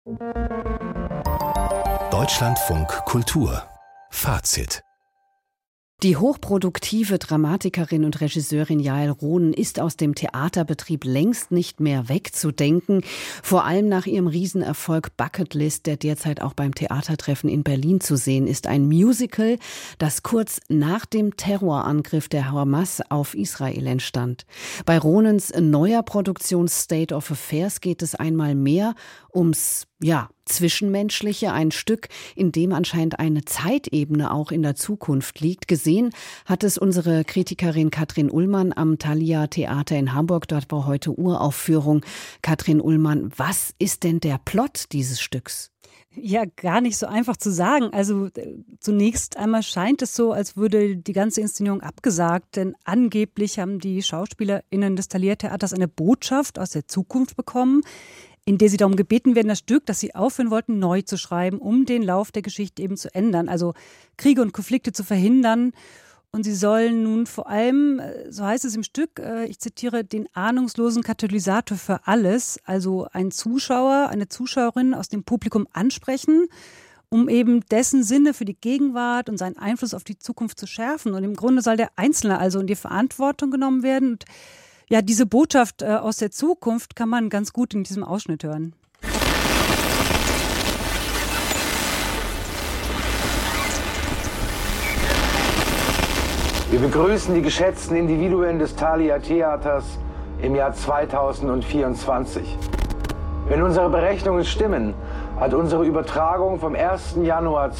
Deutschlandfunk Kultur Fazit. Die hochproduktive Dramatikerin und Regisseurin Jael Ronen ist aus dem Theaterbetrieb längst nicht mehr wegzudenken. Vor allem nach ihrem Riesenerfolg Bucketlist, der derzeit auch beim Theatertreffen in Berlin zu sehen ist. Ein Musical, das kurz nach dem Terrorangriff der Hamas auf Israel entstand. Bei Ronens neuer Produktion State of Affairs geht es einmal mehr ums Zwischenmenschliche, ein Stück, in dem anscheinend eine Zeitebene auch in der Zukunft liegt. Gesehen hat es unsere Kritikerin Katrin Ullmann am Thalia Theater in Hamburg. Dort war heute Uraufführung. Katrin Ullmann, was ist denn der Plot dieses Stücks? Ja, gar nicht so einfach zu sagen. Also zunächst einmal scheint es so, als würde die ganze Inszenierung abgesagt, denn angeblich haben die SchauspielerInnen des Thalia Theaters eine Botschaft aus der Zukunft bekommen, in der sie darum gebeten werden, das Stück, das sie aufführen wollten, neu zu schreiben, um den Lauf der Geschichte eben zu ändern, also Kriege und Konflikte zu verhindern. Und sie sollen nun vor allem, so heißt es im Stück, ich zitiere, den ahnungslosen Katalysator für alles, also einen Zuschauer, eine Zuschauerin aus dem Publikum ansprechen, um eben dessen Sinne für die Gegenwart und seinen Einfluss auf die Zukunft zu schärfen. Und im Grunde soll der Einzelne also in die Verantwortung genommen werden. Und ja, diese Botschaft aus der Zukunft kann man ganz gut in diesem Ausschnitt hören. Wir begrüßen die geschätzten Individuen des Thalia Theaters im Jahr 2024. Wenn unsere Berechnungen stimmen, hat unsere Übertragung vom 1. Januar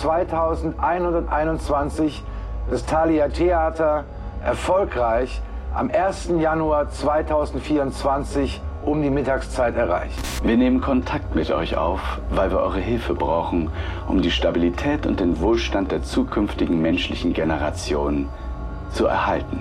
2121 das Thalia Theater erfolgreich am 1. Januar 2024 um die Mittagszeit erreicht. Wir nehmen Kontakt mit euch auf, weil wir eure Hilfe brauchen, um die Stabilität und den Wohlstand der zukünftigen menschlichen Generationen zu erhalten.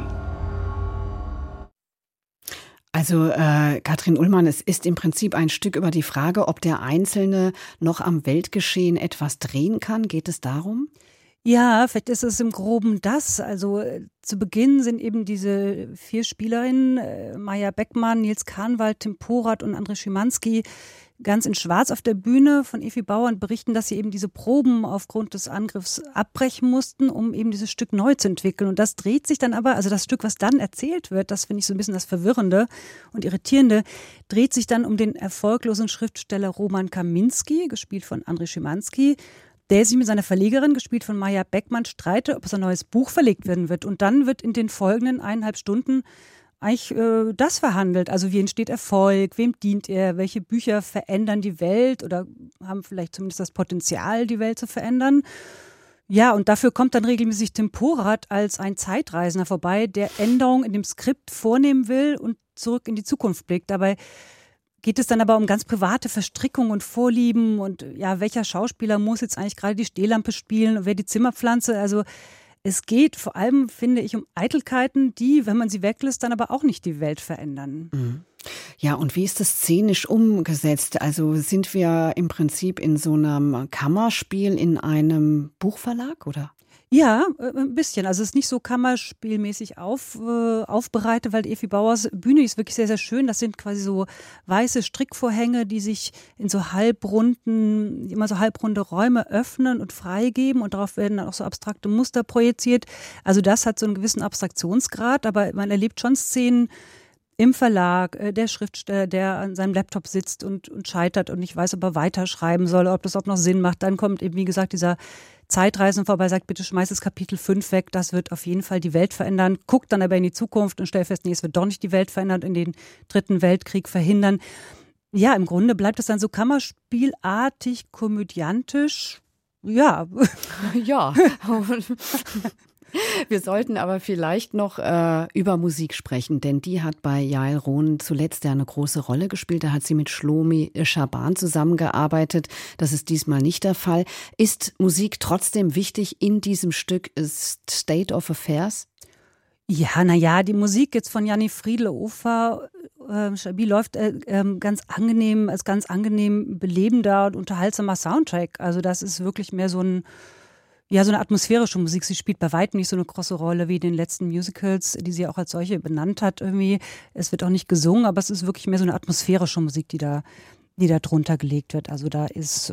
Also Katrin Ullmann, es ist im Prinzip ein Stück über die Frage, ob der Einzelne noch am Weltgeschehen etwas drehen kann. Geht es darum? Ja, vielleicht ist es im Groben das. Also zu Beginn sind eben diese 4 Spielerinnen, Maja Beckmann, Nils Kahnwald, Tim Porath und André Schimanski, ganz in Schwarz auf der Bühne von Evi Bauer und berichten, dass sie eben diese Proben aufgrund des Angriffs abbrechen mussten, um eben dieses Stück neu zu entwickeln. Und das dreht sich dann aber, also das Stück, was dann erzählt wird, das finde ich so ein bisschen das Verwirrende und Irritierende, dreht sich dann um den erfolglosen Schriftsteller Roman Kaminski, gespielt von André Schimanski, der sich mit seiner Verlegerin, gespielt von Maja Beckmann, streitet, ob sein neues Buch verlegt werden wird. Und dann wird in den folgenden 1,5 Stunden eigentlich das verhandelt. Also wie entsteht Erfolg, wem dient er, welche Bücher verändern die Welt oder haben vielleicht zumindest das Potenzial, die Welt zu verändern. Ja, und dafür kommt dann regelmäßig Tim Porath als ein Zeitreisender vorbei, der Änderungen in dem Skript vornehmen will und zurück in die Zukunft blickt. Dabei geht es dann aber um ganz private Verstrickungen und Vorlieben und ja, welcher Schauspieler muss jetzt eigentlich gerade die Stehlampe spielen und wer die Zimmerpflanze. Also es geht vor allem, finde ich, um Eitelkeiten, die, wenn man sie weglässt, dann aber auch nicht die Welt verändern. Mhm. Ja, und wie ist das szenisch umgesetzt? Also sind wir im Prinzip in so einem Kammerspiel in einem Buchverlag, oder? Ja, ein bisschen. Also es ist nicht so kammerspielmäßig aufbereitet, weil Evi Bauers Bühne ist wirklich sehr, sehr schön. Das sind quasi so weiße Strickvorhänge, die sich in so immer so halbrunde Räume öffnen und freigeben und darauf werden dann auch so abstrakte Muster projiziert. Also das hat so einen gewissen Abstraktionsgrad, aber man erlebt schon Szenen im Verlag, der Schriftsteller, der an seinem Laptop sitzt und scheitert und nicht weiß, ob er weiterschreiben soll, ob das auch noch Sinn macht. Dann kommt eben, wie gesagt, dieser Zeitreisende vorbei, sagt, bitte schmeiß das Kapitel 5 weg, das wird auf jeden Fall die Welt verändern, guckt dann aber in die Zukunft und stellt fest, nee, es wird doch nicht die Welt verändern und in den 3. Weltkrieg verhindern. Ja, im Grunde bleibt es dann so kammerspielartig, komödiantisch, ja. Ja. Wir sollten aber vielleicht noch über Musik sprechen, denn die hat bei Jael Ronen zuletzt ja eine große Rolle gespielt. Da hat sie mit Shlomi Schaban zusammengearbeitet. Das ist diesmal nicht der Fall. Ist Musik trotzdem wichtig in diesem Stück State of Affairs? Ja, naja, die Musik jetzt von Janni Friedle-Ofer Shabi läuft ganz angenehm, als ganz angenehm belebender und unterhaltsamer Soundtrack. Also das ist wirklich mehr so eine atmosphärische Musik. Sie spielt bei weitem nicht so eine große Rolle wie in den letzten Musicals, die sie auch als solche benannt hat irgendwie. Es wird auch nicht gesungen, aber es ist wirklich mehr so eine atmosphärische Musik, die da die da drunter gelegt wird. Also da ist,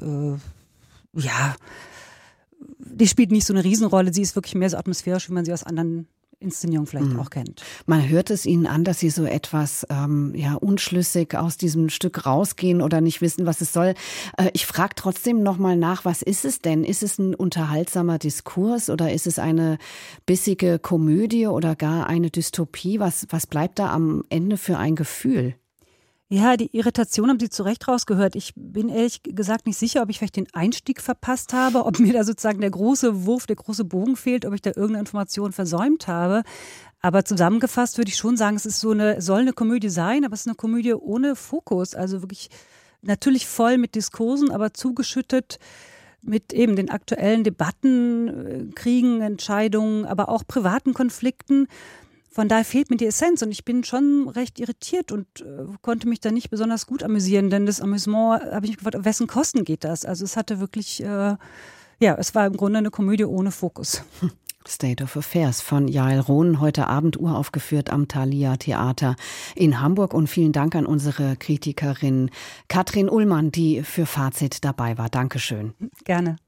die spielt nicht so eine Riesenrolle. Sie ist wirklich mehr so atmosphärisch, wie man sie aus anderen Inszenierungen vielleicht auch kennt. Man hört es Ihnen an, dass Sie so etwas unschlüssig aus diesem Stück rausgehen oder nicht wissen, was es soll. Ich frage trotzdem nochmal nach, was ist es denn? Ist es ein unterhaltsamer Diskurs oder ist es eine bissige Komödie oder gar eine Dystopie? Was bleibt da am Ende für ein Gefühl? Ja, die Irritation haben Sie zu Recht rausgehört. Ich bin ehrlich gesagt nicht sicher, ob ich vielleicht den Einstieg verpasst habe, ob mir da sozusagen der große Wurf, der große Bogen fehlt, ob ich da irgendeine Information versäumt habe. Aber zusammengefasst würde ich schon sagen, es ist soll eine Komödie sein, aber es ist eine Komödie ohne Fokus. Also wirklich natürlich voll mit Diskursen, aber zugeschüttet mit eben den aktuellen Debatten, Kriegen, Entscheidungen, aber auch privaten Konflikten. Von daher fehlt mir die Essenz und ich bin schon recht irritiert und konnte mich da nicht besonders gut amüsieren, denn das Amüsement, habe ich mich gefragt, auf wessen Kosten geht das? Also es hatte wirklich, es war im Grunde eine Komödie ohne Fokus. State of Affairs von Jael Rohnen, heute Abend uraufgeführt am Thalia Theater in Hamburg. Und vielen Dank an unsere Kritikerin Katrin Ullmann, die für Fazit dabei war. Dankeschön. Gerne.